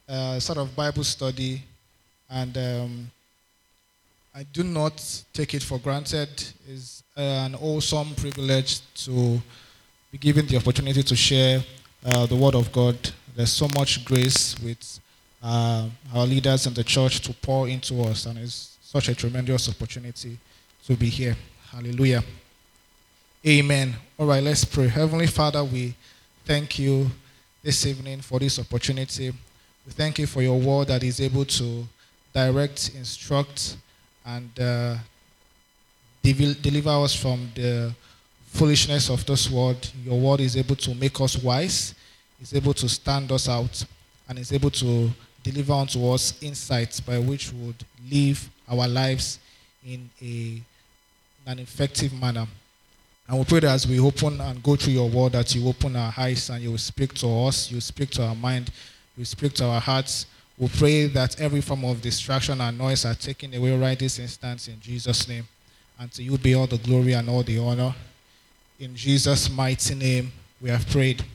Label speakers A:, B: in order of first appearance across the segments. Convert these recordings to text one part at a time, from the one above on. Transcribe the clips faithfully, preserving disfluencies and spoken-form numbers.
A: uh, sort of Bible study, and um, I do not take it for granted. It's uh, an awesome privilege to be given the opportunity to share uh, the Word of God. There's so much grace with uh, our leaders in the church to pour into us, and it's such a tremendous opportunity to be here. Hallelujah. Amen. All right, let's pray. Heavenly Father, we thank you this evening for this opportunity. We thank you for your word that is able to direct, instruct, and uh, devel- deliver us from the foolishness of this world. Your word is able to make us wise, is able to stand us out, and is able to deliver unto us insights by which we would live our lives in a, an effective manner. And we pray that as we open and go through your word, that you open our eyes and you will speak to us, you speak to our mind, you speak to our hearts. We pray that every form of distraction and noise are taken away right this instant in Jesus' name. And to you be all the glory and all the honor. In Jesus' mighty name we have prayed.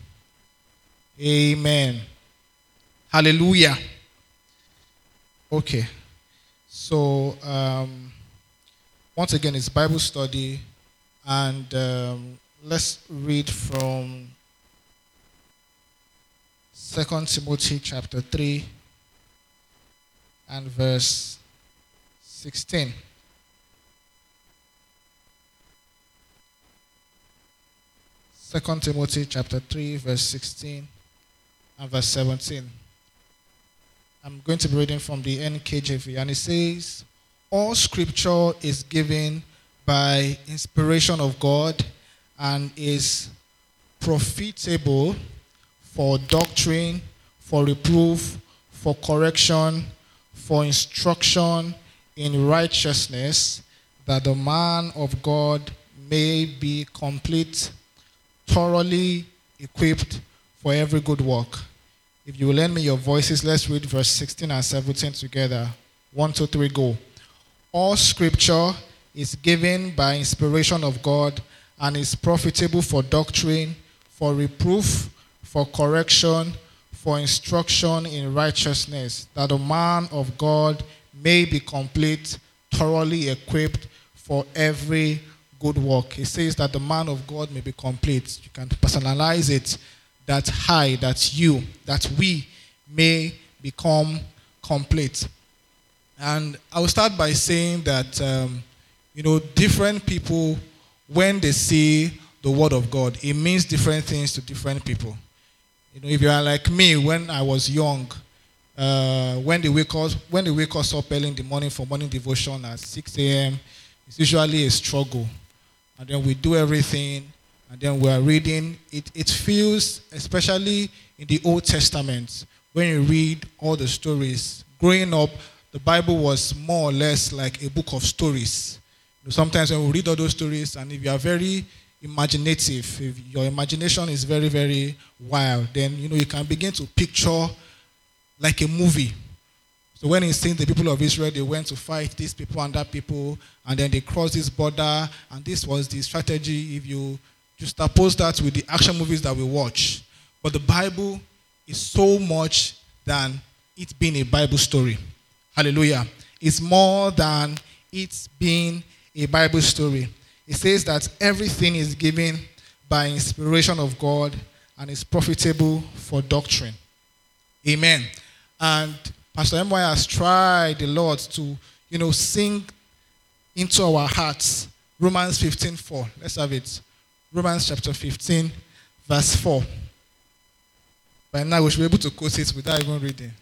A: Amen. Hallelujah. Okay. So, um, once again, it's Bible study. And um, let's read from Second Timothy chapter three and verse sixteen. Second Timothy chapter three, verse sixteen and verse seventeen. I'm going to be reading from the N K J V, and it says, all scripture is given by inspiration of God and is profitable for doctrine, for reproof, for correction, for instruction in righteousness, that the man of God may be complete, thoroughly equipped for every good work. If you will lend me your voices, let's read verse sixteen and seventeen together. One, two, three, go. All scripture is given by inspiration of God and is profitable for doctrine, for reproof, for correction, for instruction in righteousness, that the man of God may be complete, thoroughly equipped for every good work. He says that the man of God may be complete. You can personalize it, that I, that you, that we may become complete. And I will start by saying that um, You know, different people, when they see the word of God, it means different things to different people. You know, if you are like me, when I was young, uh, when they wake us, when they wake us up early in the morning for morning devotion at six a.m., it's usually a struggle. And then we do everything, and then we are reading. It, it feels, especially in the Old Testament, when you read all the stories. Growing up, the Bible was more or less like a book of stories. Sometimes when we read all those stories, and if you are very imaginative, if your imagination is very, very wild, then you know you can begin to picture like a movie. So when he's saying the people of Israel, they went to fight these people and that people, and then they crossed this border, and this was the strategy. If you just oppose that with the action movies that we watch, but the Bible is so much than it being a Bible story. Hallelujah! It's more than it being a Bible story. It says that everything is given by inspiration of God and is profitable for doctrine. Amen. And Pastor M Y has tried a lot to, you know, sing into our hearts. Romans fifteen four. Let's have it. Romans chapter fifteen, verse four. By now we should be able to quote it without even reading.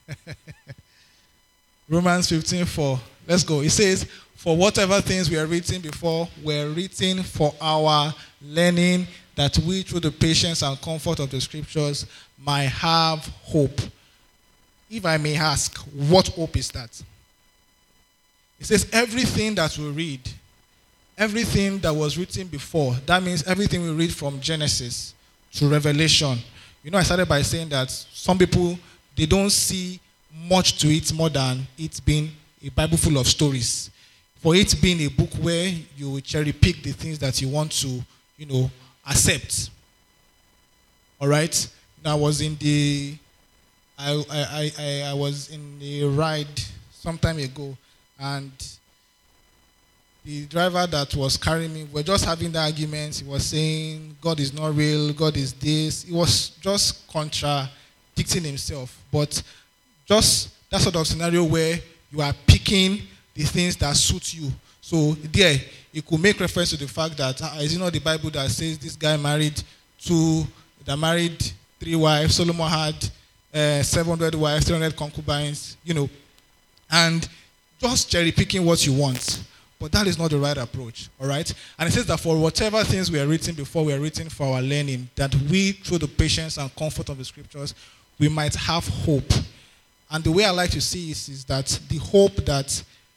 A: Romans fifteen four. Let's go. It says, for whatever things were written before were written for our learning, that we through the patience and comfort of the scriptures might have hope. If I may ask, what hope is that? It says everything that we read, everything that was written before, that means everything we read from Genesis to Revelation. You know, I started by saying that some people, they don't see much to it more than it being a Bible full of stories. For it being a book where you cherry pick the things that you want to, you know, accept. All right? I was in the I, I, I, I was in a ride some time ago, and the driver that was carrying me, we were just having the arguments. He was saying, God is not real, God is this. He was just contradicting himself. But just that sort of scenario where you are picking the things that suit you. So there, it could make reference to the fact that, uh, is it not the Bible that says this guy married two, that married three wives, Solomon had uh, seven hundred wives, three hundred concubines, you know, and just cherry picking what you want. But that is not the right approach, all right? And it says that for whatever things we are written before, we are written for our learning, that we, through the patience and comfort of the scriptures, we might have hope. And the way I like to see it is that the hope that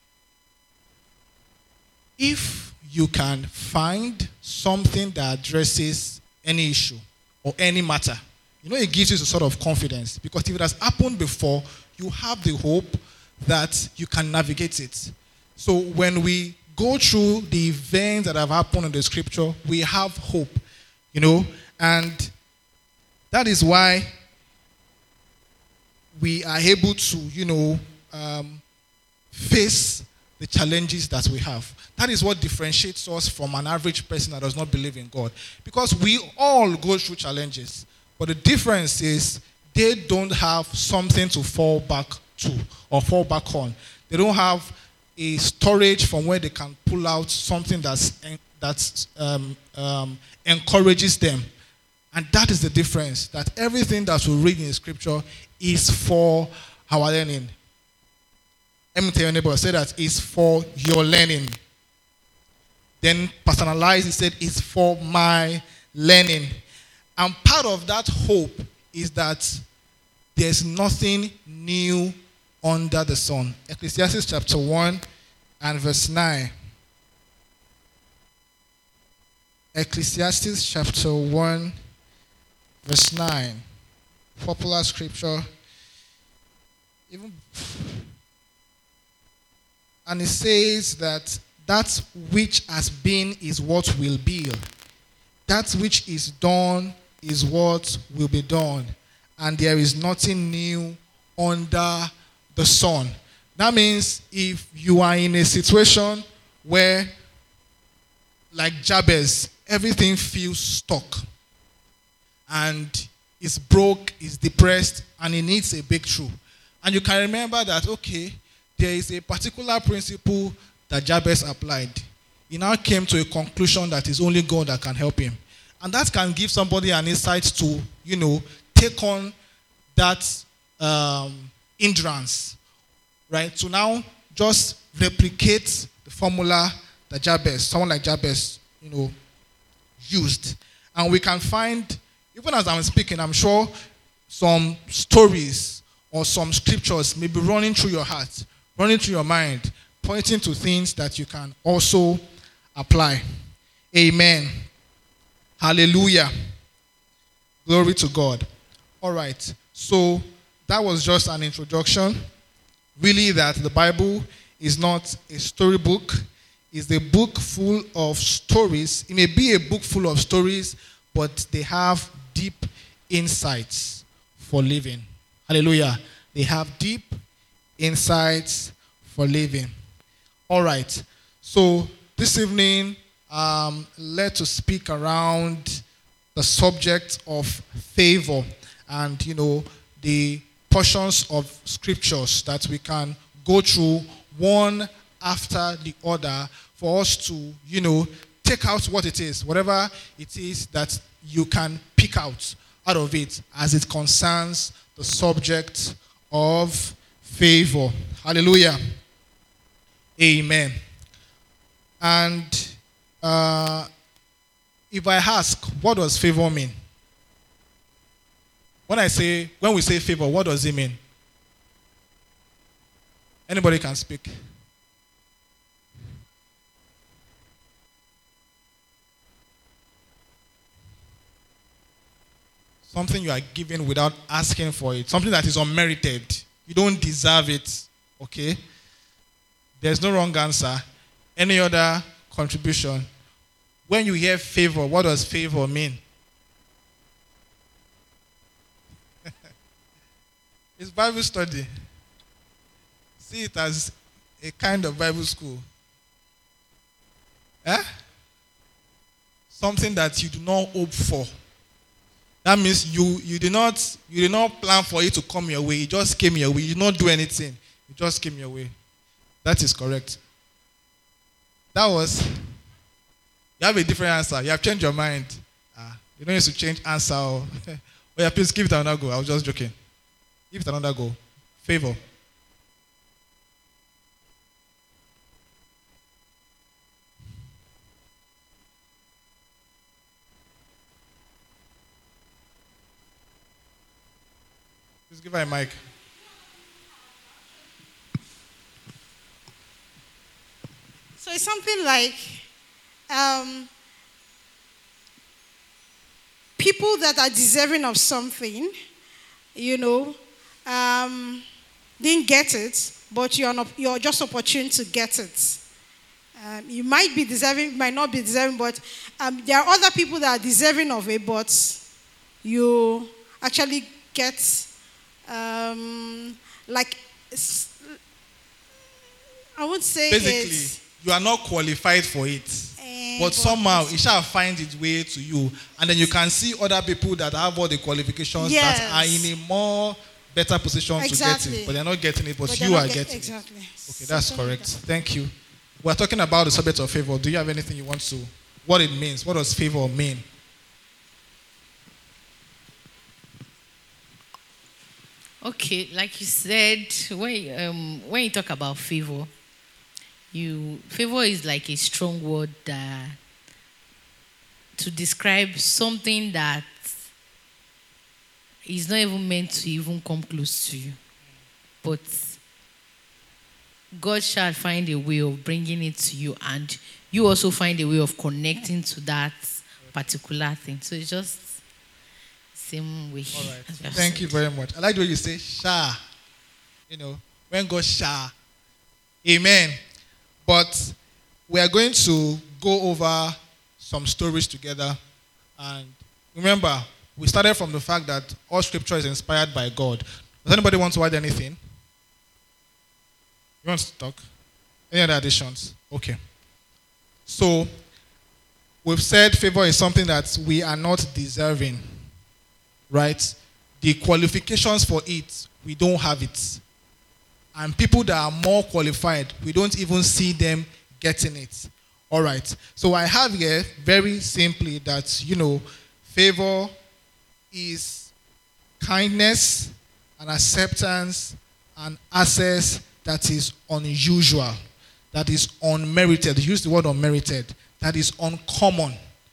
A: if you can find something that addresses any issue or any matter, you know, it gives you a sort of confidence. Because if it has happened before, you have the hope that you can navigate it. So when we go through the events that have happened in the scripture, we have hope, you know, and that is why we are able to, you know, um, face the challenges that we have. That is what differentiates us from an average person that does not believe in God. Because we all go through challenges, but the difference is they don't have something to fall back to or fall back on. They don't have a storage from where they can pull out something that's that's um, um, encourages them. And that is the difference, that everything that we read in the scripture is for our learning. Let me tell your neighbor, say that it's for your learning. Then personalize, he said, it's for my learning. And part of that hope is that there's nothing new under the sun. Ecclesiastes chapter one and verse nine. Ecclesiastes chapter one, verse nine. Popular scripture. Even, and it says that that which has been is what will be. That which is done is what will be done. And there is nothing new under the sun. That means if you are in a situation where, like Jabez, everything feels stuck and is broke, is depressed, and he needs a breakthrough. And you can remember that, okay, there is a particular principle that Jabez applied. He now came to a conclusion that it's only God that can help him. And that can give somebody an insight to, you know, take on that um, hindrance, right? To now just replicate the formula that Jabez, someone like Jabez, you know, used. And we can find, even as I'm speaking, I'm sure some stories or some scriptures may be running through your heart, running through your mind, pointing to things that you can also apply. Amen. Hallelujah. Glory to God. All right. So that was just an introduction. Really, that the Bible is not a storybook. It's a book full of stories. It may be a book full of stories, but they have deep insights for living. Hallelujah. They have deep insights for living. All right. So this evening, um, let's speak around the subject of favor and, you know, the portions of scriptures that we can go through one after the other for us to, you know, take out what it is, whatever it is that you can pick out out of it as it concerns the subject of favor. Hallelujah. Amen. And uh, if I ask, what does favor mean? When I say, when we say favor, what does it mean? Anybody can speak. Something you are given without asking for it. Something that is unmerited. You don't deserve it. Okay? There's no wrong answer. Any other contribution? When you hear favor, what does favor mean? It's Bible study. See it as a kind of Bible school. Eh? Something that you do not hope for. That means you you did not you did not plan for it to come your way. It just came your way. You did not do anything. It just came your way. That is correct. That was. You have a different answer. You have changed your mind. Ah, you don't need to change answer. Oh yeah, please give it another go. I was just joking. Give it another go. Favor. Please give her a mic.
B: So it's something like um, people that are deserving of something, you know, um, didn't get it, but you're, not, you're just opportune to get it. Um, you might be deserving, might not be deserving, but um, there are other people that are deserving of it, but you actually get, um, like, I would say
A: basically,
B: it's,
A: you are not qualified for it.
B: eh,
A: But somehow it shall find its way to you. And then you can see other people that have all the qualifications
B: Yes.
A: that are in a more better position to get
B: Exactly.
A: it. But they're not getting it, but,
B: but they're
A: you
B: not
A: are
B: get-
A: getting
B: exactly.
A: it. Okay, that's
B: Something like
A: correct.
B: that.
A: Thank you. We're talking about the subject of favor. Do you have anything you want to, what it means? What does favor mean?
C: Okay, like you said, when um, when you talk about favor, you favor is like a strong word that to describe something that is not even meant to even come close to you, but God shall find a way of bringing it to you, and you also find a way of connecting to that particular thing. So it's just same way.
A: All right.
C: as we have
A: Thank
C: said.
A: you very much. I like the way you say sha. You know, when God sha. Amen. But we are going to go over some stories together. And remember, we started from the fact that all scripture is inspired by God. Does anybody want to add anything? You want to talk? Any other additions? Okay. So, we've said favor is something that we are not deserving. Right? The qualifications for it, we don't have it. And people that are more qualified, we don't even see them getting it. All right. So I have here very simply that, you know, favor is kindness and acceptance and access that is unusual, that is unmerited. Use the word unmerited. That is uncommon.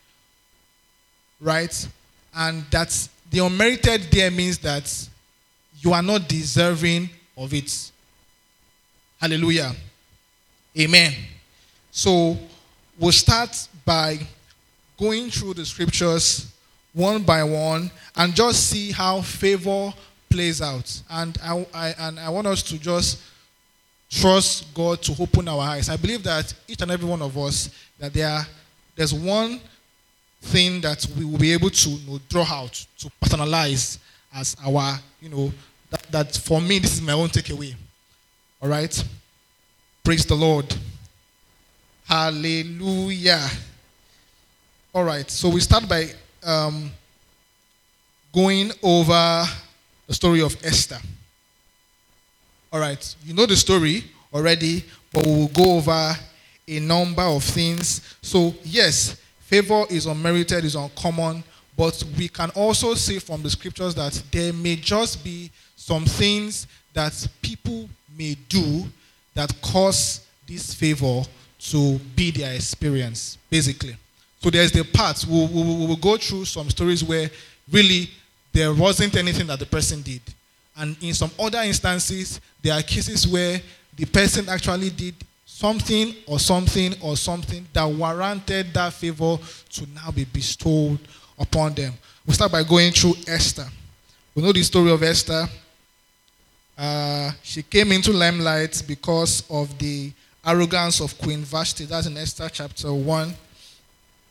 A: Right? And that's the unmerited there means that you are not deserving of it. Hallelujah. Amen. So we'll start by going through the scriptures one by one and just see how favor plays out. And I, I, and I want us to just trust God to open our eyes. I believe that each and every one of us, that there are, there's one thing that we will be able to, you know, draw out, to personalize as our, you know, that, that for me, this is my own takeaway. All right? Praise the Lord. Hallelujah. All right, so we start by um, going over the story of Esther. All right, you know the story already, but we will go over a number of things. So, yes, favor is unmerited, is uncommon, but we can also see from the scriptures that there may just be some things that people may do that cause this favor to be their experience, basically. So there's the part, we'll, we'll, we'll go through some stories where really there wasn't anything that the person did. And in some other instances, there are cases where the person actually did something or something or something that warranted that favor to now be bestowed upon them. We'll start by going through Esther. We know the story of Esther. Uh, she came into limelight because of the arrogance of Queen Vashti. That's in Esther chapter one.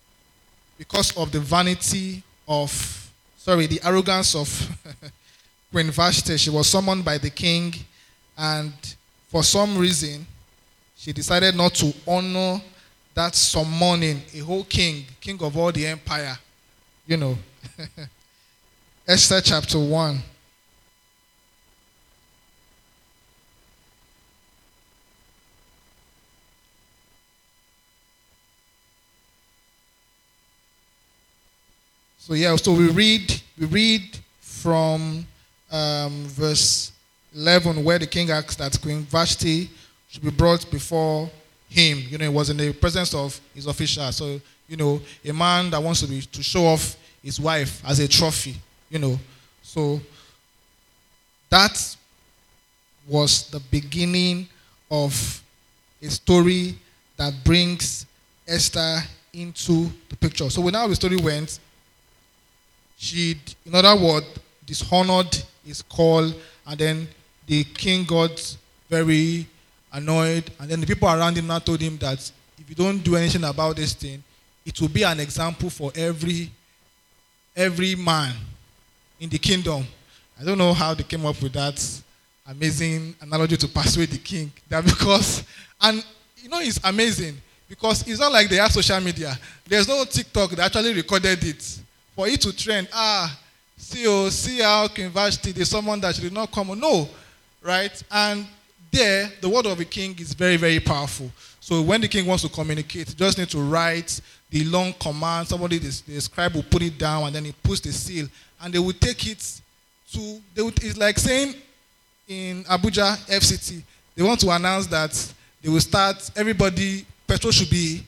A: Because of the vanity of, sorry, the arrogance of Queen Vashti, she was summoned by the king, and for some reason, she decided not to honor that summoning a whole king, king of all the empire. You know. Esther chapter one. So yeah, so we read, we read from um, verse eleven, where the king asked that Queen Vashti should be brought before him. You know, it was in the presence of his officials. So, you know, a man that wants to be to show off his wife as a trophy, you know. So that was the beginning of a story that brings Esther into the picture. So now the story went, she, in other words, dishonored his call, and then the king got very annoyed, and then the people around him now told him that if you don't do anything about this thing, it will be an example for every every man in the kingdom. I don't know how they came up with that amazing analogy to persuade the king. That because, and you know, it's amazing because it's not like they have social media. There's no TikTok that actually recorded it for it to trend. Ah, see, oh, see how Queen Vashti, there's someone that she did not come. No, right? And there, the word of a king is very, very powerful. So when the king wants to communicate, he just need to write the long command. Somebody, the, the scribe will put it down, and then he puts the seal, and they will take it to. They would, it's like saying in Abuja F C T, they want to announce that they will start. Everybody, petrol should be.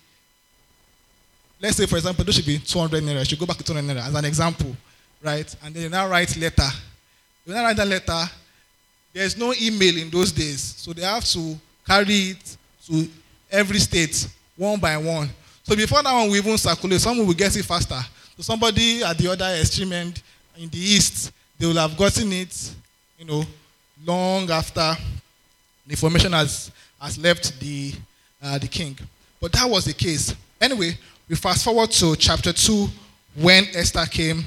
A: Let's say, for example, there should be two hundred naira. It should go back to two hundred naira as an example, right? And then you now write letter. You now write that letter. There's no email in those days, so they have to carry it to every state one by one. So before that one will even circulate, someone will get it faster. So somebody at the other extreme end in the east, they will have gotten it, you know, long after the information has, has left the, uh, the king. But that was the case. Anyway, we fast forward to chapter two, when Esther came.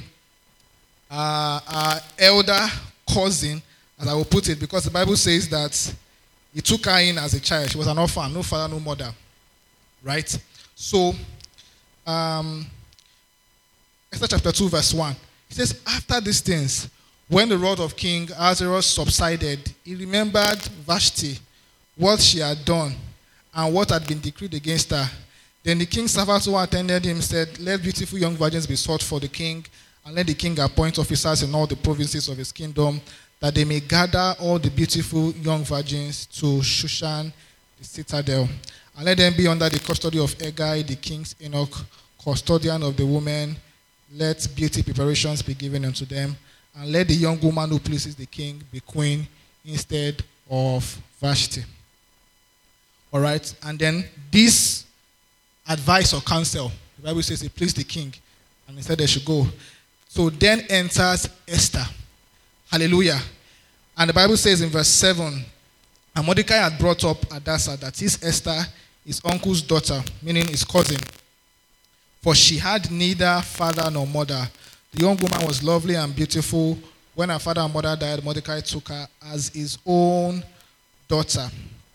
A: Uh, our elder cousin, as I will put it, because the Bible says that he took her in as a child. She was an orphan, no father, no mother. Right? So, um, Esther chapter two, verse one. It says, after these things, when the wrath of King Ahasuerus subsided, he remembered Vashti, what she had done, and what had been decreed against her. Then the king's servants who attended him said, let beautiful young virgins be sought for the king, and let the king appoint officers in all the provinces of his kingdom, that they may gather all the beautiful young virgins to Shushan, the citadel. And let them be under the custody of Hegai, the king's eunuch, custodian of the women. Let beauty preparations be given unto them. And let the young woman who pleases the king be queen instead of Vashti. All right? And then this advice or counsel, the Bible says it pleased the king, and he said they should go. So then enters Esther. Hallelujah. And the Bible says in verse seven, and Mordecai had brought up Hadassah, that is Esther, his uncle's daughter, meaning his cousin. For she had neither father nor mother. The young woman was lovely and beautiful. When her father and mother died, Mordecai took her as his own daughter.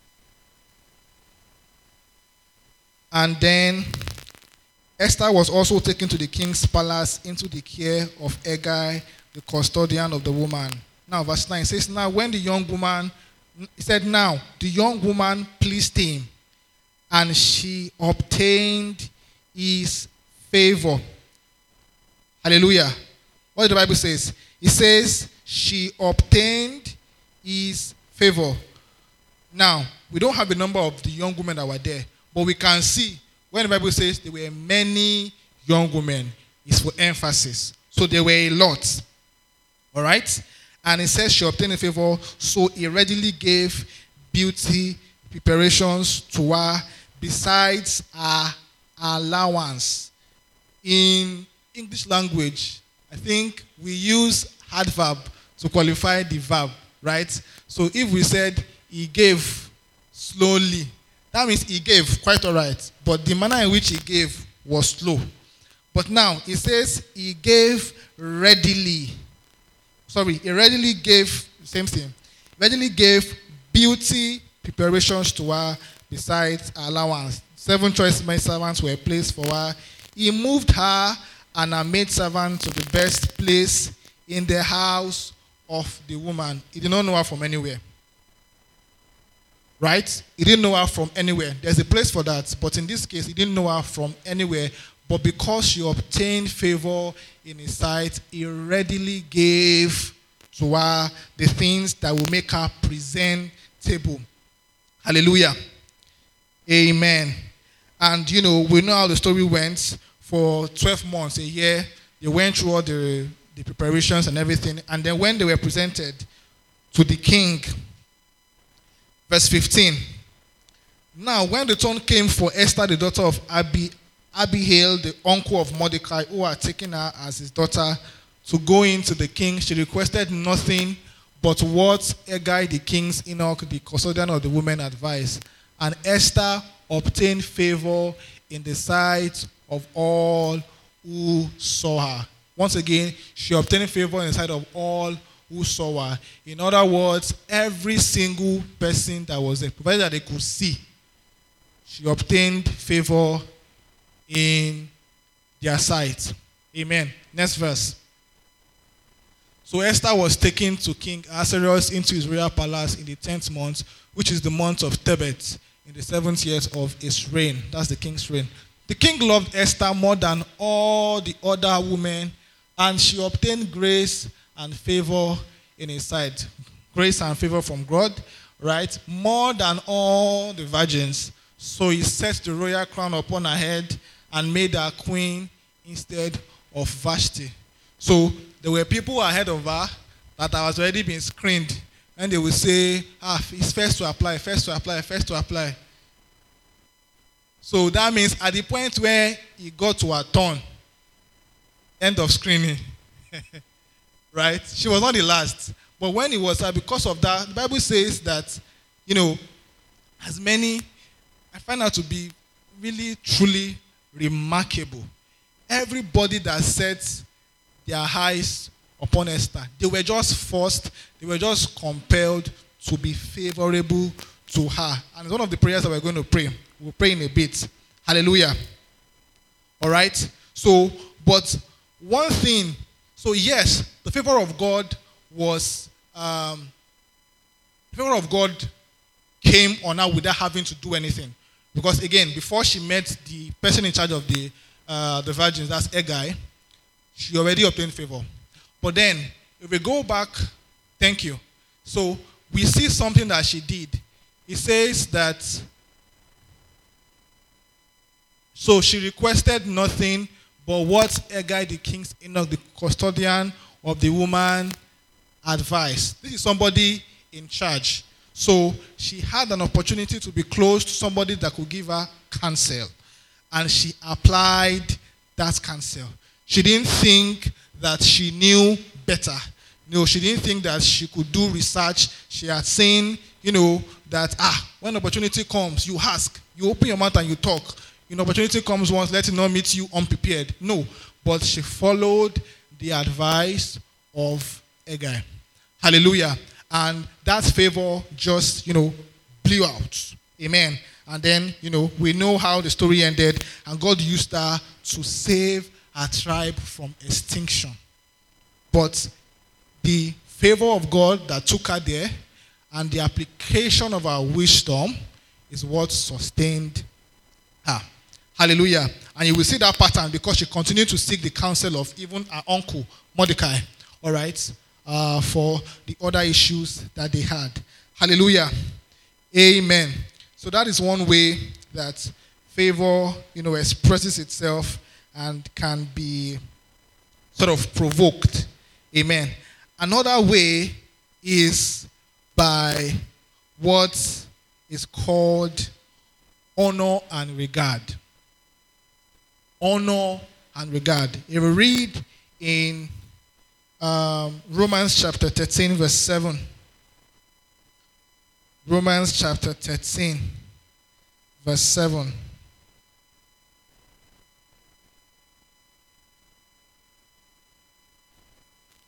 A: And then Esther was also taken to the king's palace into the care of Hegai, the custodian of the woman. Now, verse nine says, now when the young woman, he said, now the young woman pleased him, and she obtained his favor. Hallelujah. What the Bible says? It says, she obtained his favor. Now, we don't have the number of the young women that were there, but we can see when the Bible says there were many young women, it's for emphasis. So there were a lot. All right? And it says she obtained a favor, so he readily gave beauty preparations to her besides her allowance. In English language, I think we use adverb to qualify the verb, right? So if we said he gave slowly, that means he gave quite all right, but the manner in which he gave was slow. But now it says he gave readily. sorry, he readily gave, same thing, readily gave beauty preparations to her besides allowance. Seven choice maid servants were placed for her. He moved her and her maid servant to the best place in the house of the woman. He did not know her from anywhere. Right? He didn't know her from anywhere. There's a place for that. But in this case, he didn't know her from anywhere. But because she obtained favor in his sight, he readily gave to her the things that will make her presentable. Hallelujah. Amen. And, you know, we know how the story went. For twelve months, a year, they went through all the, the preparations and everything. And then when they were presented to the king, verse fifteen. Now, when the turn came for Esther, the daughter of Abi, Abihail, the uncle of Mordecai, who had taken her as his daughter, to go into the king, she requested nothing but what Hegai, the king's eunuch, the custodian of the women, advised. And Esther obtained favor in the sight of all who saw her. Once again, she obtained favor in the sight of all who saw her. In other words, every single person that was there, provided that they could see, she obtained favor in their sight. Amen. Next verse. So Esther was taken to King Ahasuerus into his royal palace in the tenth month, which is the month of Tebet, in the seventh year of his reign. That's the king's reign. The king loved Esther more than all the other women, and she obtained grace and favor in his sight. Grace and favor from God, right? More than all the virgins. So he set the royal crown upon her head and made her queen instead of Vashti. So there were people ahead of her that has already been screened. And they will say, ah, it's first to apply, first to apply, first to apply. So that means at the point where he got to her turn, end of screening, right? She was not the last. But when it was her, because of that, the Bible says that, you know, as many, I find her to be really, truly remarkable. Everybody that set their eyes upon Esther, they were just forced, they were just compelled to be favorable to her. And it's one of the prayers that we're going to pray. We'll pray in a bit. Hallelujah. All right? So, but one thing, so yes, the favor of God was, um, the favor of God came on her without having to do anything. Because again, before she met the person in charge of the, uh, the virgins, that's Hegai, she already obtained favor. But then, if we go back, thank you. So, we see something that she did. It says that, so she requested nothing but what Hegai, the king's eunuch, the custodian of the woman, advised. This is somebody in charge. So she had an opportunity to be close to somebody that could give her counsel. And she applied that counsel. She didn't think that she knew better. No, she didn't think that she could do research. She had seen, you know, that, ah, when opportunity comes, you ask. You open your mouth and you talk. When opportunity comes once, let it not meet you unprepared. No, but she followed the advice of Hegai. Hallelujah. And that favor just, you know, blew out. Amen. And then, you know, we know how the story ended. And God used her to save her tribe from extinction. But the favor of God that took her there and the application of her wisdom is what sustained her. Hallelujah. And you will see that pattern because she continued to seek the counsel of even her uncle, Mordecai. All right. Uh, for the other issues that they had. Hallelujah. Amen. So that is one way that favor, you know, expresses itself and can be sort of provoked. Amen. Another way is by what is called honor and regard. Honor and regard. If we read in Um, Romans chapter thirteen, verse seven. Romans chapter thirteen, verse seven.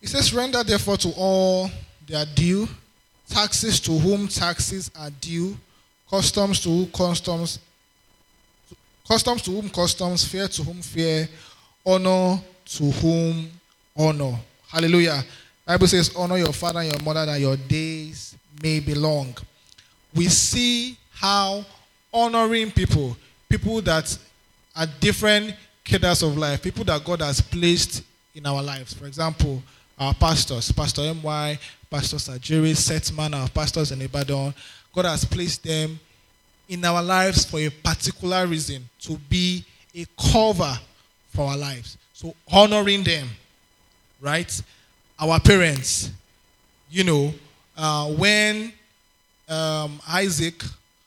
A: It says, render therefore to all their due, taxes to whom taxes are due, customs to whom customs, customs to whom customs, fear to whom fear, honor to whom honor. Hallelujah. Bible says, honor your father and your mother that your days may be long. We see how honoring people, people that are different cadres of life, people that God has placed in our lives. For example, our pastors, Pastor M Y, Pastor Sajiri, Setman, our pastors in Ibadan. God has placed them in our lives for a particular reason, to be a cover for our lives. So honoring them, right? Our parents, you know, uh, when um, Isaac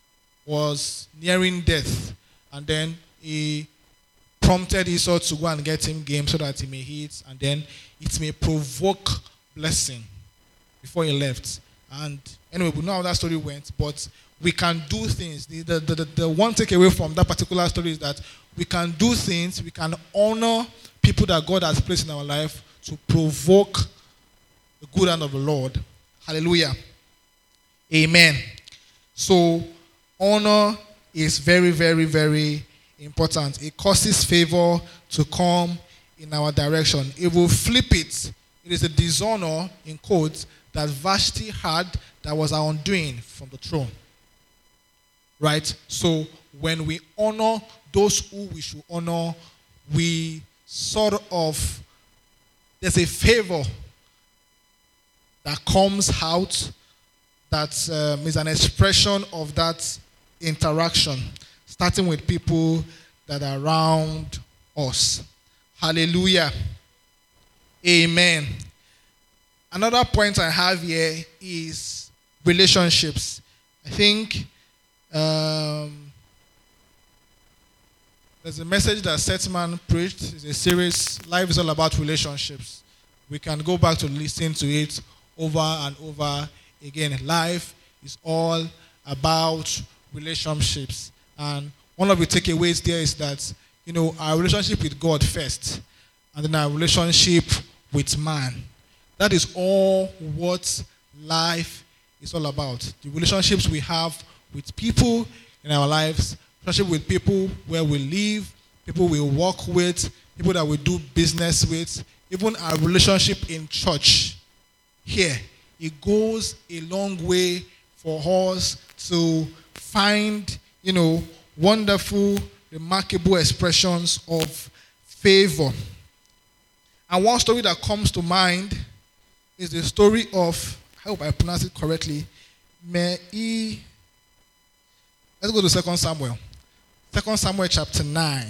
A: was nearing death, and then he prompted Esau to go and get him game so that he may eat, and then it may provoke blessing before he left. And anyway, we know how that story went, but we can do things. The, the, the, the one takeaway from that particular story is that we can do things, we can honor people that God has placed in our life to provoke the good hand of the Lord. Hallelujah. Amen. So, honor is very, very, very important. It causes favor to come in our direction. If we flip it, it is a dishonor, in quotes, that Vashti had that was our undoing from the throne. Right? So when we honor those who we should honor, we sort of, there's a favor that comes out that um, is an expression of that interaction, starting with people that are around us. Hallelujah. Amen. Another point I have here is relationships. I think um, there's a message that Setman preached. It's a series. Life is all about relationships. We can go back to listen to it over and over again. Life is all about relationships. And one of the takeaways there is that, you know, our relationship with God first, and then our relationship with man. That is all what life is all about. The relationships we have with people in our lives, relationship with people where we live, people we work with, people that we do business with, even our relationship in church here. It goes a long way for us to find, you know, wonderful, remarkable expressions of favor. And one story that comes to mind is the story of, I hope I pronounce it correctly, Mei. Let's go to Second Samuel. Second Samuel chapter nine.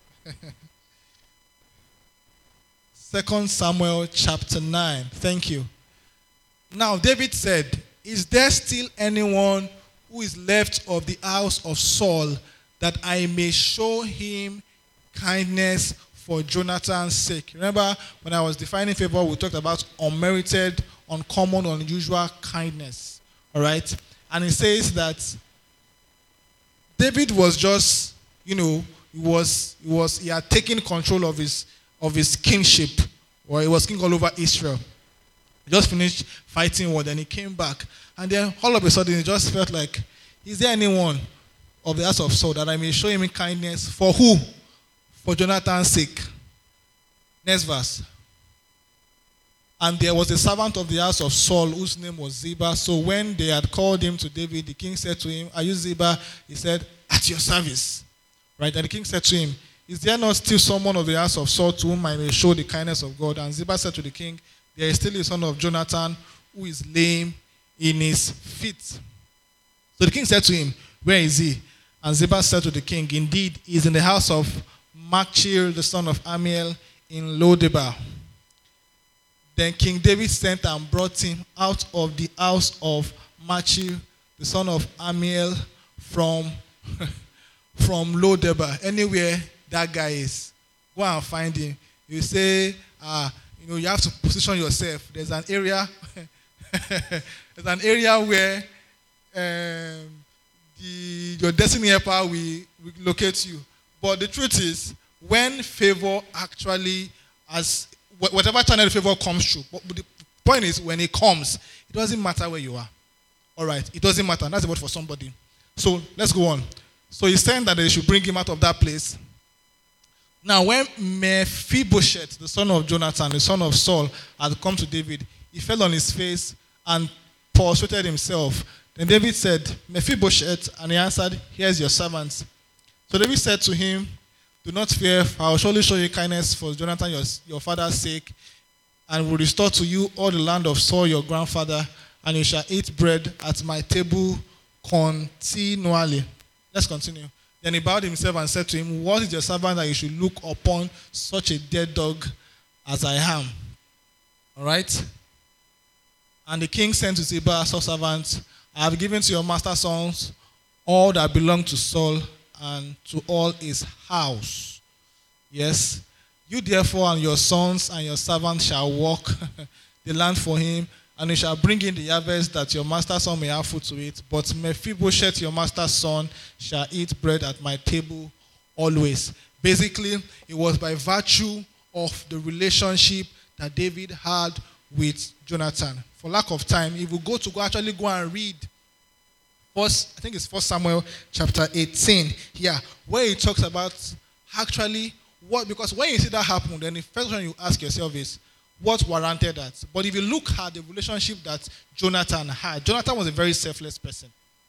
A: Second Samuel chapter nine. Thank you. Now David said, is there still anyone who is left of the house of Saul, that I may show him kindness for Jonathan's sake? Remember, when I was defining favor, we talked about unmerited, uncommon, unusual kindness. All right? And it says that David was just, you know, he was, he was, he had taken control of his, of his kingship, or he was king all over Israel. He just finished fighting war, then he came back. And then all of a sudden, he just felt like, is there anyone of the house of Saul that I may show him kindness? For who? For Jonathan's sake. Next verse. And there was a servant of the house of Saul whose name was Ziba. So when they had called him to David, the king said to him, are you Ziba? He said, at your service. Right? And the king said to him, is there not still someone of the house of Saul to whom I may show the kindness of God? And Ziba said to the king, there is still a son of Jonathan who is lame in his feet. So the king said to him, where is he? And Ziba said to the king, indeed, he is in the house of Machir, the son of Amiel, in Lodebar. Then King David sent and brought him out of the house of Machir, the son of Amiel, from, from Lodebar. Anywhere that guy is, go and find him. You say, uh, you know, you have to position yourself. There's an area, there's an area where um, the, your destiny helper will, will locate you. But the truth is, when favor actually, as whatever channel the favor comes through. But the point is, when it comes, it doesn't matter where you are. All right, it doesn't matter. That's the word for somebody. So let's go on. So he's saying that they should bring him out of that place. Now, when Mephibosheth, the son of Jonathan, the son of Saul, had come to David, he fell on his face and prostrated himself. Then David said, Mephibosheth, and he answered, here's your servant. So David said to him, do not fear, for I will surely show you kindness for Jonathan, your, your father's sake, and will restore to you all the land of Saul, your grandfather, and you shall eat bread at my table continually. Let's continue. Then he bowed himself and said to him, what is your servant that you should look upon such a dead dog as I am? All right? And the king sent to Ziba, Saul's servant, I have given to your master's sons all that belong to Saul and to all his house. Yes. You therefore and your sons and your servants shall walk the land for him, and you shall bring in the harvest that your master's son may have food to eat. But Mephibosheth, your master's son, shall eat bread at my table always. Basically, it was by virtue of the relationship that David had with Jonathan. For lack of time, if we go to go actually go and read First, I think it's First Samuel chapter eighteen here, where he talks about actually what, because when you see that happen, then the first question you ask yourself is, what warranted that? But if you look at the relationship that Jonathan had, Jonathan was a very selfless person,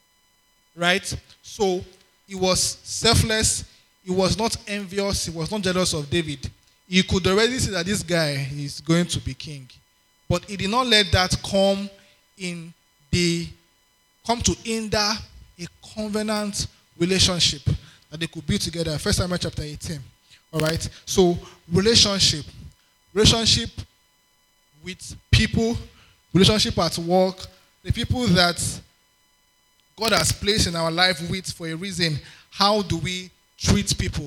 A: right? So he was selfless, he was not envious, he was not jealous of David. He could already see that this guy is going to be king. But he did not let that come in the come to hinder a covenant relationship that they could build together. First Samuel chapter eighteen. All right. So relationship, relationship with people, relationship at work, the people that God has placed in our life with for a reason. How do we treat people?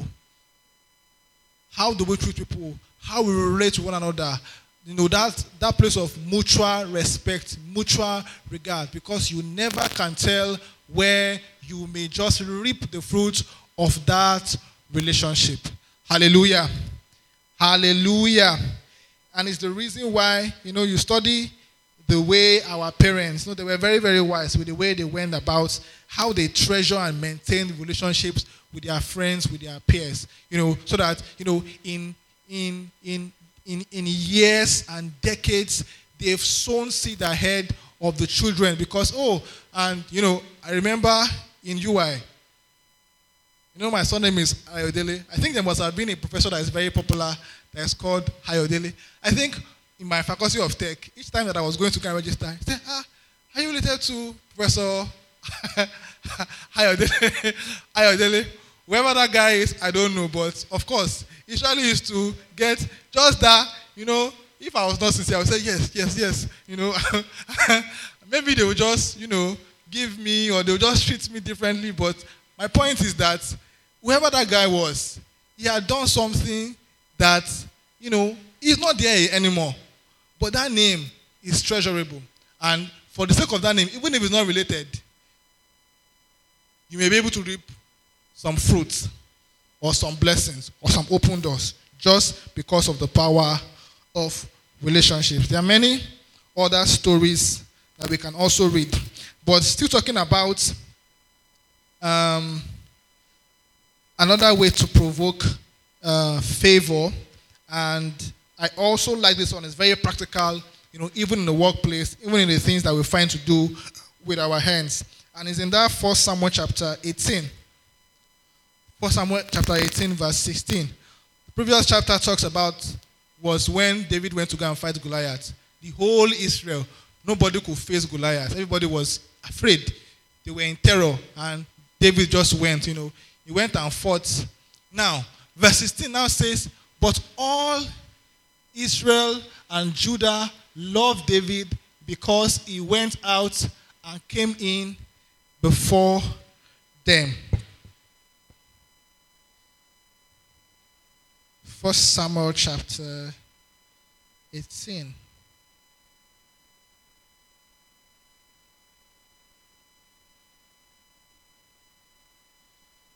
A: How do we treat people? How we relate to one another? You know, that, that place of mutual respect, mutual regard, because you never can tell where you may just reap the fruit of that relationship. Hallelujah. Hallelujah. And it's the reason why, you know, you study the way our parents, you know, they were very, very wise with the way they went about how they treasure and maintain relationships with their friends, with their peers, you know, so that, you know, in in in in in years and decades, they've sown seed ahead of the children because, oh, and, you know, I remember in U I, you know, my son name is Ayodele. I think there must have been a professor that is very popular that is called Ayodele. I think in my faculty of tech, each time that I was going to go and register, I said, ah, are you related to Professor Ayodele? Ayodele? Whoever that guy is, I don't know, but of course, he surely used to get just that, you know, if I was not sincere, I would say, yes, yes, yes, you know. Maybe they would just, you know, give me, or they would just treat me differently, but my point is that whoever that guy was, he had done something that, you know, he's not there anymore. But that name is treasurable. And for the sake of that name, even if it's not related, you may be able to reap some fruits or some blessings or some open doors just because of the power of relationships. There are many other stories that we can also read. But still talking about um, another way to provoke uh, favor. And I also like this one. It's very practical, you know, even in the workplace, even in the things that we find to do with our hands. And it's in that First Samuel chapter eighteen. First Samuel chapter eighteen, verse sixteen. The previous chapter talks about was when David went to go and fight Goliath. The whole Israel, nobody could face Goliath. Everybody was afraid. They were in terror. And David just went, you know. He went and fought. Now, verse sixteen now says, but all Israel and Judah loved David because he went out and came in before them. First Samuel chapter eighteen.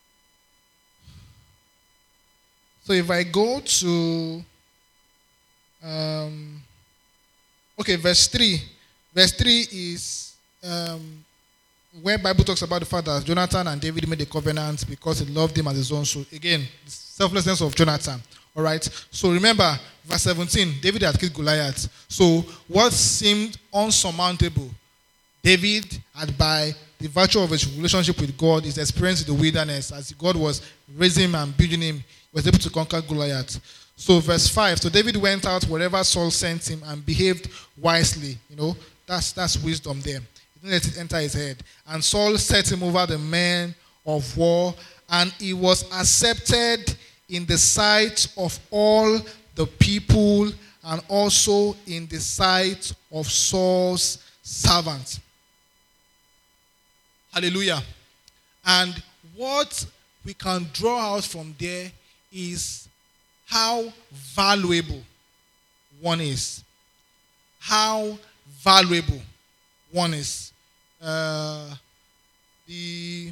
A: So if I go to Um, okay, verse three. Verse three is um, where Bible talks about the fact that Jonathan and David made a covenant because he loved him as his own soul. Again, the selflessness of Jonathan. All right. So remember, verse seventeen, David had killed Goliath. So what seemed unsurmountable, David had, by the virtue of his relationship with God, his experience in the wilderness, as God was raising him and building him, he was able to conquer Goliath. So verse five, so David went out wherever Saul sent him and behaved wisely. You know, that's that's wisdom there. He didn't let it enter his head. And Saul set him over the men of war, and he was accepted in the sight of all the people and also in the sight of Saul's servants. Hallelujah. And what we can draw out from there is how valuable one is. How valuable one is. Uh, the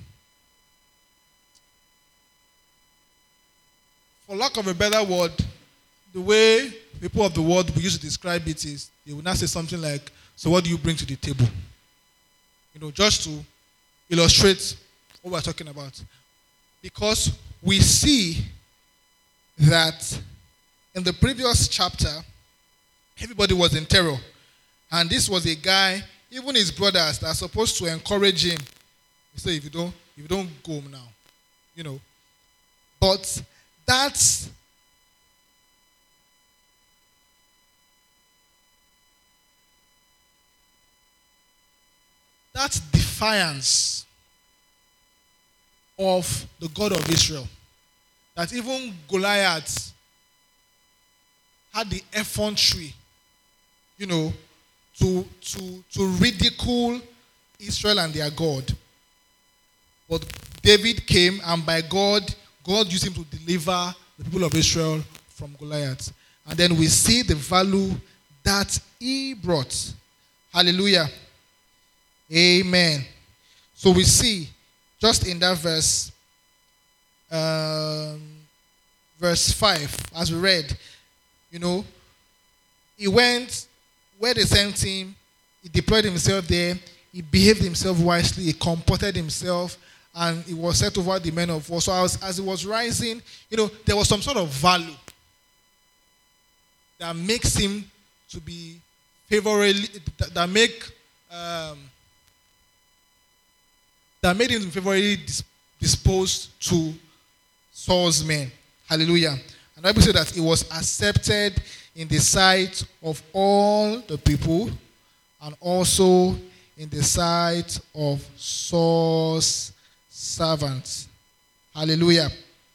A: For lack of a better word, the way people of the world we used to describe it is, they would not say something like, so what do you bring to the table? You know, just to illustrate what we're talking about. Because we see that in the previous chapter, everybody was in terror. And this was a guy, even his brothers, that are supposed to encourage him. He said, if you don't, if you don't go now, you know. But that's that's defiance of the God of Israel. That even Goliath had the effrontery, you know, to, to, to ridicule Israel and their God. But David came, and by God, God used him to deliver the people of Israel from Goliath. And then we see the value that he brought. Hallelujah. Amen. So we see, just in that verse, um, verse five, as we read, you know, he went where they sent him, he deployed himself there, he behaved himself wisely, he comported himself, and he was set over the men of war. So as, as he was rising, you know, there was some sort of value that makes him to be favorably, that, that make, um, that made him favorably dis- disposed to Saul's men. Hallelujah. And the Bible said that he was accepted in the sight of all the people and also in the sight of Saul's servants. Hallelujah.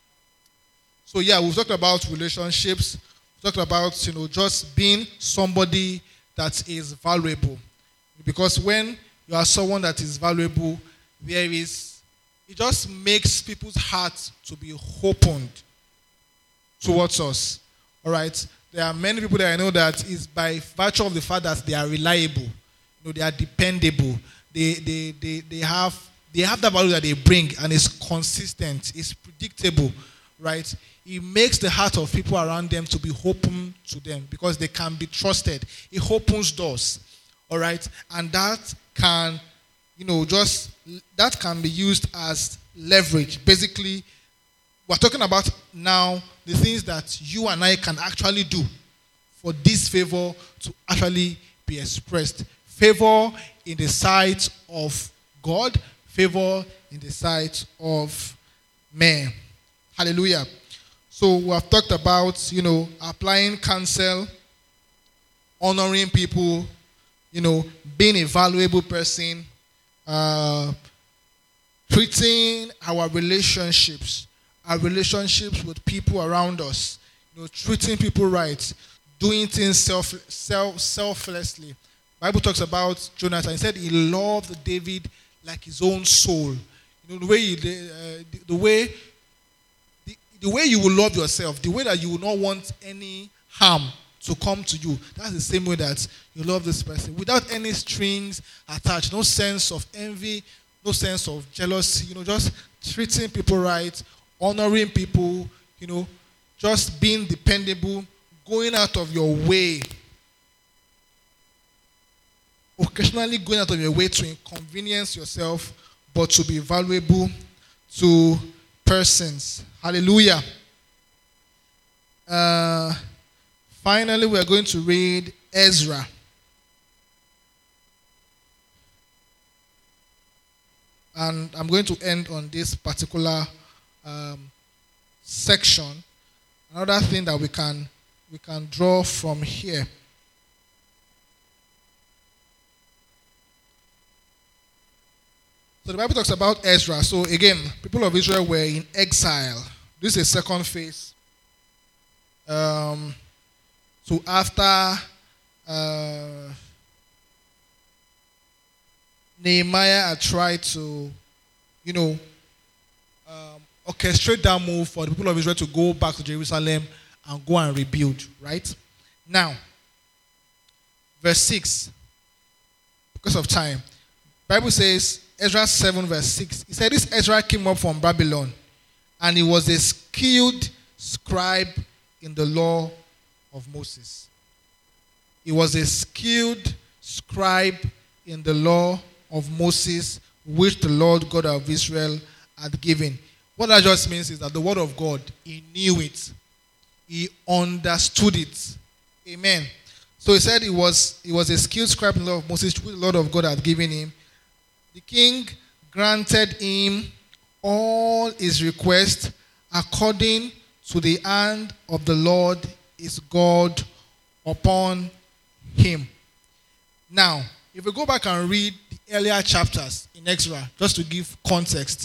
A: So yeah, we've talked about relationships. We've talked about, you know, just being somebody that is valuable. Because when you are someone that is valuable, there is, it just makes people's hearts to be opened towards us. All right? There are many people that I know that is by virtue of the fact that they are reliable. You know, they are dependable. They, they, they, they have They have that value that they bring, and it's consistent, it's predictable, right? It makes the heart of people around them to be open to them because they can be trusted. It opens doors, all right? And that can, you know, just, that can be used as leverage. Basically, we're talking about now the things that you and I can actually do for this favor to actually be expressed. Favor in the sight of God, favor in the sight of men. Hallelujah. So we have talked about, you know, applying counsel, honoring people, you know, being a valuable person, uh, treating our relationships, our relationships with people around us, you know, treating people right, doing things self, self, selflessly. Bible talks about Jonathan. He said he loved David like his own soul. You know, the way you, uh, the, the way the, the way you will love yourself, the way that you will not want any harm to come to you. That's the same way that you love this person, without any strings attached, no sense of envy, no sense of jealousy. You know, just treating people right, honoring people. You know, just being dependable, going out of your way, occasionally going out of your way to inconvenience yourself, but to be valuable to persons. Hallelujah. Uh, finally, we are going to read Ezra. And I'm going to end on this particular um, section. Another thing that we can we can draw from here. So the Bible talks about Ezra. So again, people of Israel were in exile. This is a second phase. Um, so after uh, Nehemiah had tried to, you know, um, orchestrate that move for the people of Israel to go back to Jerusalem and go and rebuild, right? Now, verse six, because of time, Bible says, Ezra seven verse six, it said, this Ezra came up from Babylon, and he was a skilled scribe in the law of Moses. He was a skilled scribe in the law of Moses, which the Lord God of Israel had given. What that just means is that the word of God, he knew it. He understood it. Amen. So he said he was, he was a skilled scribe in the law of Moses, which the Lord of God had given him. The king granted him all his requests according to the hand of the Lord his God upon him. Now, if we go back and read the earlier chapters in Ezra, just to give context,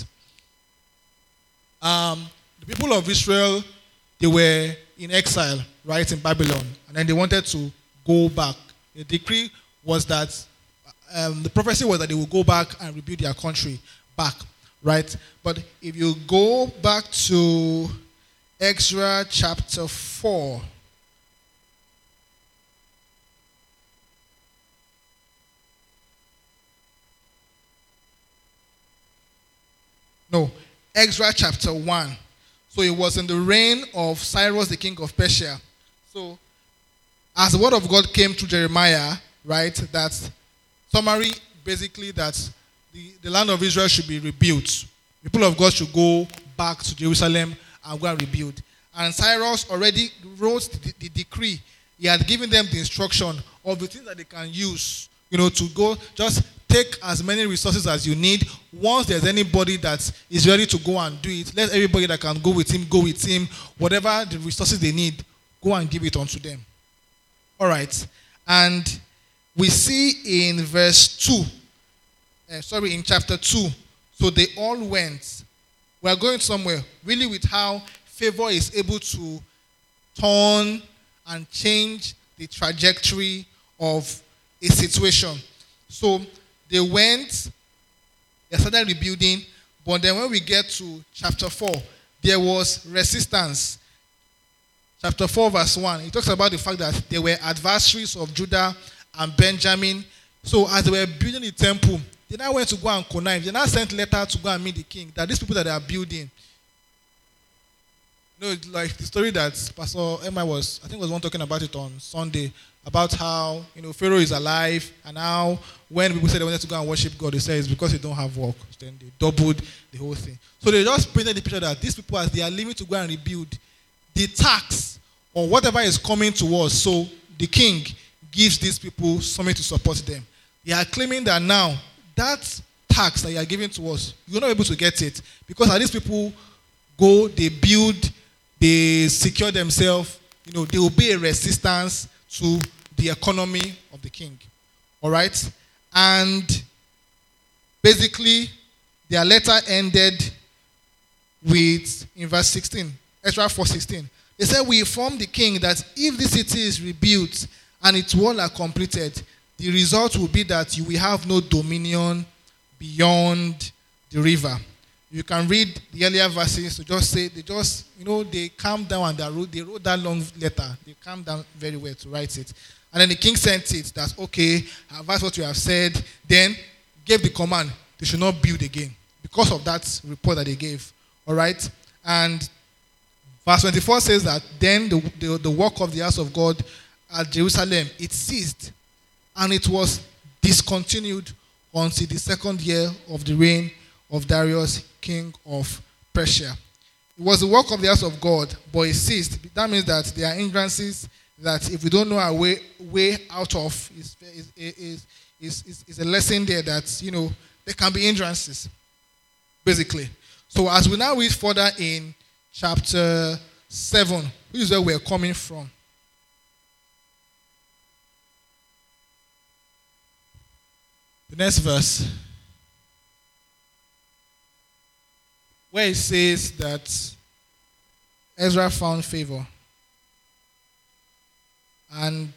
A: um, the people of Israel, they were in exile, right, in Babylon, and then they wanted to go back. The decree was that, um, the prophecy was that they would go back and rebuild their country back, right? But if you go back to Ezra chapter four, no, Ezra chapter one. So it was in the reign of Cyrus, the king of Persia. So as the word of God came through Jeremiah, right, that summary basically that the, the land of Israel should be rebuilt. People of God should go back to Jerusalem and go and rebuild. And Cyrus already wrote the, the decree. He had given them the instruction of the things that they can use, you know, to go, just take as many resources as you need. Once there's anybody that is ready to go and do it, let everybody that can go with him, go with him. Whatever the resources they need, go and give it unto them. All right. And we see in verse two, uh, sorry, in chapter two, so they all went. We are going somewhere, really, with how favor is able to turn and change the trajectory of a situation. So they went, they started rebuilding, but then when we get to chapter four, there was resistance. Chapter four, verse one, it talks about the fact that there were adversaries of Judah and Benjamin. So as they were building the temple, they now went to go and connive. They now sent letter to go and meet the king, that these people that they are building, you know, like the story that Pastor Emma was, I think was one talking about it on Sunday, about how, you know, Pharaoh is alive, and how when people said they wanted to go and worship God, they said it's because they don't have work. Then they doubled the whole thing. So they just painted the picture that these people, as they are leaving to go and rebuild, the tax or whatever is coming to us, so the king gives these people something to support them. They are claiming that now, that tax that you are giving to us, you're not able to get it, because as these people go, they build, they secure themselves, you know, there will be a resistance to the economy of the king. All right? And basically, their letter ended with, in verse sixteen, Ezra four sixteen. They said, we inform the king that if the city is rebuilt and its walls are completed, the result will be that you will have no dominion beyond the river. You can read the earlier verses to just say, they just, you know, they calmed down and they wrote, they wrote that long letter. They calmed down very well to write it. And then the king sent it, that's okay, that's what you have said. Then gave the command, they should not build again because of that report that they gave. All right? And Verse twenty-four says that then the, the, the work of the house of God at Jerusalem, it ceased, and it was discontinued until the second year of the reign of Darius, king of Persia. It was the work of the house of God, but it ceased. That means that there are hindrances that if we don't know our way, way out of, is, is, is, is, is, is a lesson there that, you know, there can be hindrances, basically. So as we now read further in chapter seven, which is where we're coming from. The next verse, where it says that Ezra found favor. And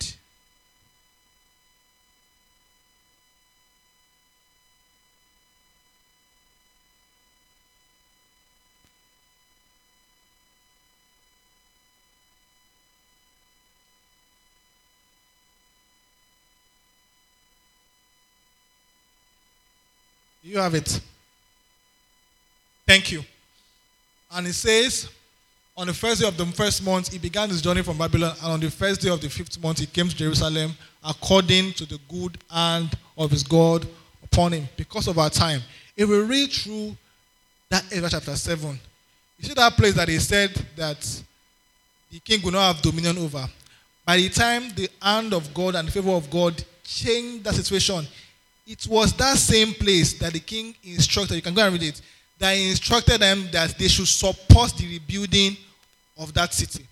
A: you have it. Thank you. And it says, on the first day of the first month, he began his journey from Babylon, and on the first day of the fifth month, he came to Jerusalem according to the good hand of his God upon him. Because of our time, if we read through that Ezra chapter seven, you see that place that he said that the king will not have dominion over. By the time the hand of God and the favor of God changed that situation, it was that same place that the king instructed, you can go and read it, that he instructed them that they should support the rebuilding of that city.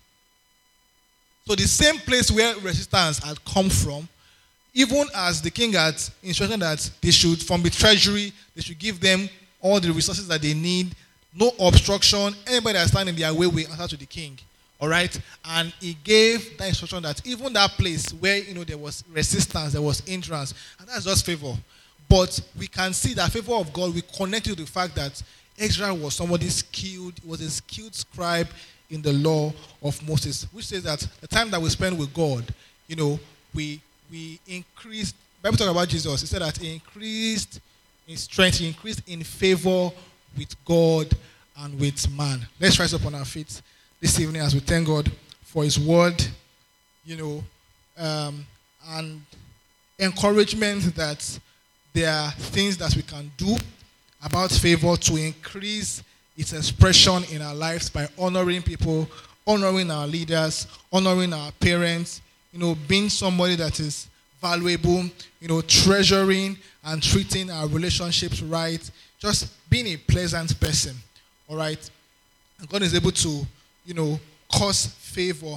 A: So the same place where resistance had come from, even as the king had instructed that they should, from the treasury, they should give them all the resources that they need, no obstruction, anybody that stands in their way will answer to the king. All right? And he gave that instruction that even that place where, you know, there was resistance, there was hindrance, and that's just favor. But we can see that favor of God, we connect it to the fact that Ezra was somebody skilled, was a skilled scribe in the law of Moses, which says that the time that we spend with God, you know, we we increased. Bible talk about Jesus. He said that he increased in strength, he increased in favor with God and with man. Let's rise up on our feet this evening as we thank God for his word, you know, um, and encouragement that there are things that we can do about favor to increase its expression in our lives by honoring people, honoring our leaders, honoring our parents, you know, being somebody that is valuable, you know, treasuring and treating our relationships right, just being a pleasant person, all right? And God is able to, you know, cause favor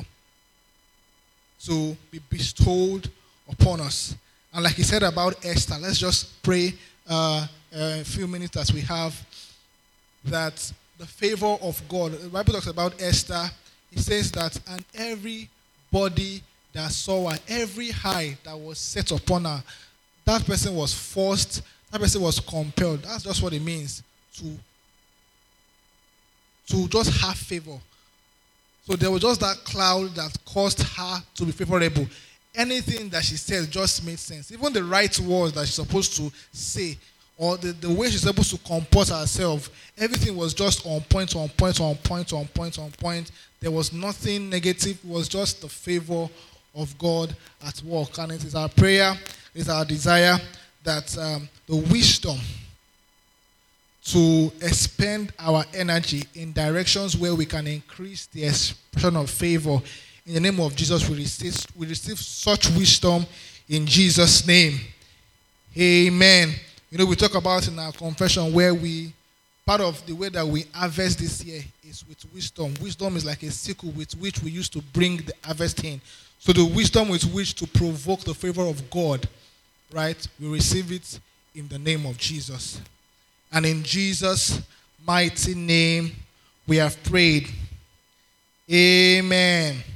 A: to be bestowed upon us. And like he said about Esther, let's just pray uh, uh, a few minutes as we have that the favor of God. The Bible talks about Esther. It says that, and everybody that saw her, every eye that was set upon her, that person was forced, that person was compelled. That's just what it means to, to just have favor. So there was just that cloud that caused her to be favorable. Anything that she said just made sense. Even the right words that she's supposed to say, or the, the way she's supposed to comport herself, everything was just on point, on point, on point, on point, on point. There was nothing negative. It was just the favor of God at work. And it is our prayer, it is our desire that um, the wisdom to expend our energy in directions where we can increase the expression of favor. In the name of Jesus, we receive, we receive such wisdom in Jesus' name. Amen. You know, we talk about in our confession where we, part of the way that we harvest this year is with wisdom. Wisdom is like a sickle with which we used to bring the harvest in. So the wisdom with which to provoke the favor of God, right? We receive it in the name of Jesus. And in Jesus' mighty name, we have prayed. Amen.